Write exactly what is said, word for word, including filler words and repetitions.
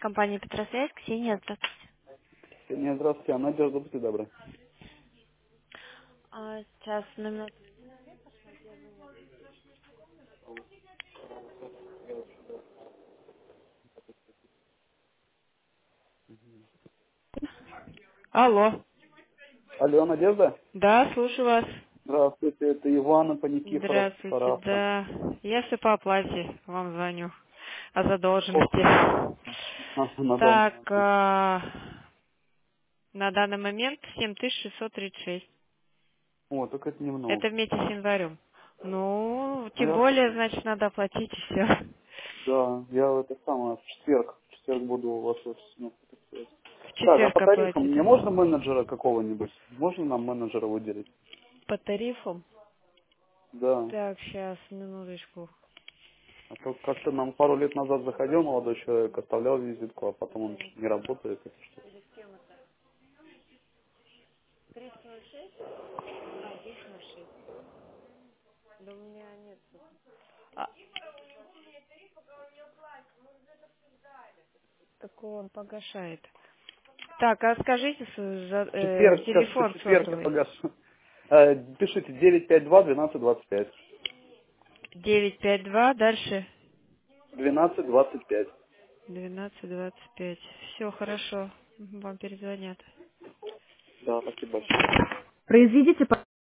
Компания Петросвязь, Ксения, здравствуйте. Нет, здравствуйте, а Надежда, будьте добры. А, сейчас на минуту. Алло. Алло, Надежда? Да, слушаю вас. Здравствуйте, это Иван Паникифоров, Здравствуйте, Саратова. да. Я все по оплате вам звоню. О Сколько задолженности. на, на данный Так, момент? а, на данный момент семь тысяч шестьсот тридцать шесть. О, только это Это немного. вместе с январем. Ну, Ну, тем я, более, значит, надо оплатить и все. да, я это самое, в четверг, в четверг буду у вас в офисе. Ну, так сказать. В Так, а четверг по тарифам оплатите. мне можно менеджера какого-нибудь? Можно нам менеджера выделить? По тарифам? Да. Так, сейчас, минуточку. А то как-то нам пару лет назад заходил молодой человек, оставлял визитку, а потом он что-то не работает. Это что? триста ноль шесть? А, десять ноль шесть. Да у меня нет. А, такого он погашает. Так, а скажите свой за- В э, четверг, сейчас в телефон четверг я сотовый. погашу. Э, Пишите девять пять два двенадцать двадцать пять. девять пять два, дальше Двенадцать двадцать пять. двенадцать двадцать пять. Все хорошо. Вам перезвонят. Да, спасибо большое. Произведите